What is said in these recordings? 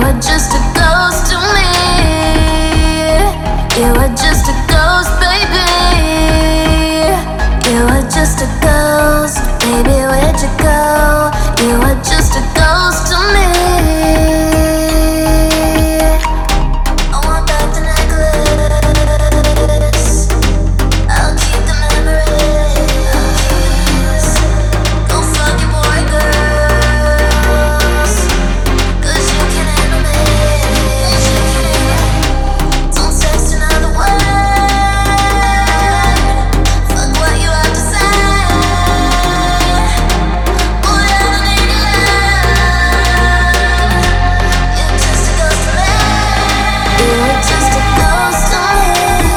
were just a ghost to me. You were just a ghost, baby. You were just a ghost, baby. Where'd you go? You were just a ghost to me. I want back the necklace. I'll keep the memories. Go fuck your boy, girls, 'cause you can handle me. Don't text another word. Fuck what you have to say. Boy, I don't need your love. You're just a ghost to me. You were just a ghost to me.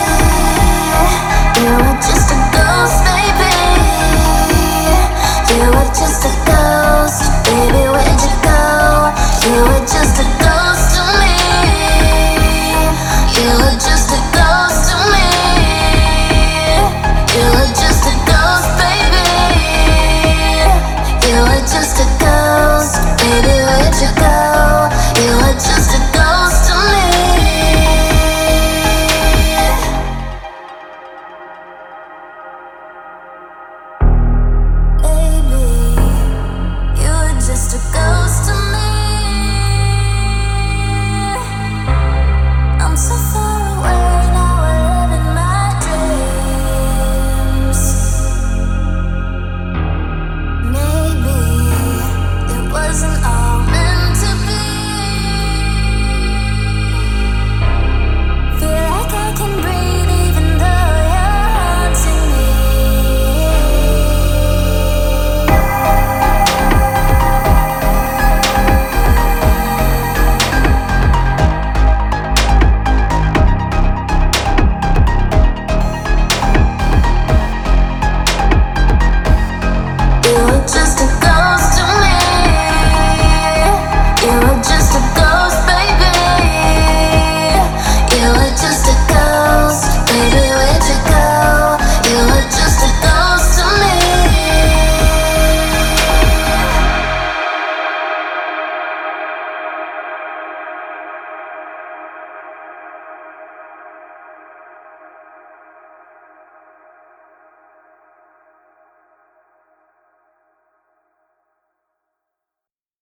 You were just a ghost, baby. You were just a ghost, baby. Where'd you go? You were just a ghost to me. You were just a ghost to me. You were just a ghost, baby. You were just a ghost, baby. Where'd you go? You were just a